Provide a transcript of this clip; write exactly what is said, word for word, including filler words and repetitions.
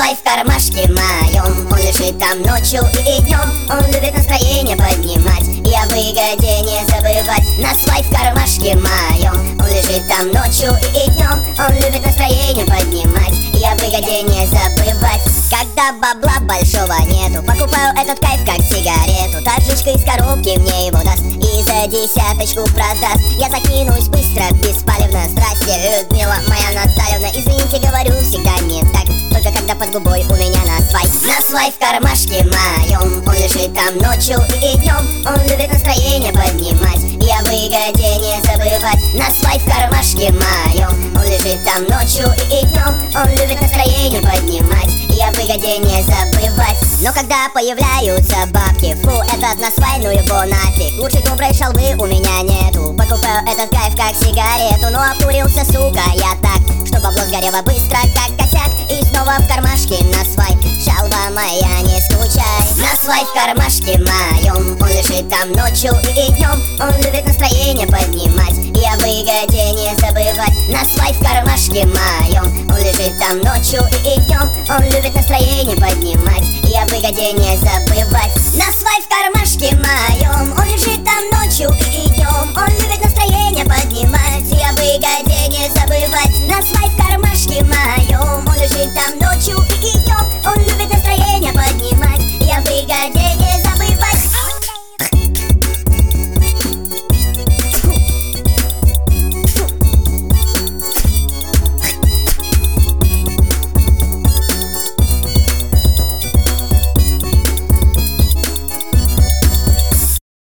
свай в кармашке моем. Он лежит там ночью и днем. Он любит настроение поднимать и о выгоде не забывать. На свай в кармашке моем. Он лежит там ночью и днем. Он любит настроение поднимать и о выгоде не забывать. Когда бабла большого нету, покупаю этот кайф как сигарету. Таджичка из коробки мне его даст и за десяточку продаст. Я закинусь быстро, беспалевно. Здрасте, Людмила моя Натальевна. Извините, говорю всегда не так, только когда под губой у меня на свай. На свай в кармашке моем. Он лежит там ночью и днем. Он любит настроение поднимать и о выгоде не забывать. На свай в кармашке моем. Он лежит там ночью и днем. Он любит настроение поднимать и о выгоде не забывать. Но когда появляются бабки, фу, этот на свай, ну его нафиг. Лучше доброй шалвы у меня нету. Покупаю этот кайф как сигарету. Но обкурился, сука, я так, что бабло сгорело быстро, как косяк. И снова в кармашке на свай. Шалва моя, не скучай. На свай в кармашке моем. Он лежит там ночью и днем. Он любит настроение поднимать и о выгоде не забывать. На свай в кармашке моем. Он лежит там ночью и днем. Он любит настроение поднимать и о выгоде не забывать. На свай в кармашке моем. Он лежит там ночью и днем. Он любит настроение поднимать и о выгоде не забывать. На свай в кармашке моем. Он лежит там ночью и днем.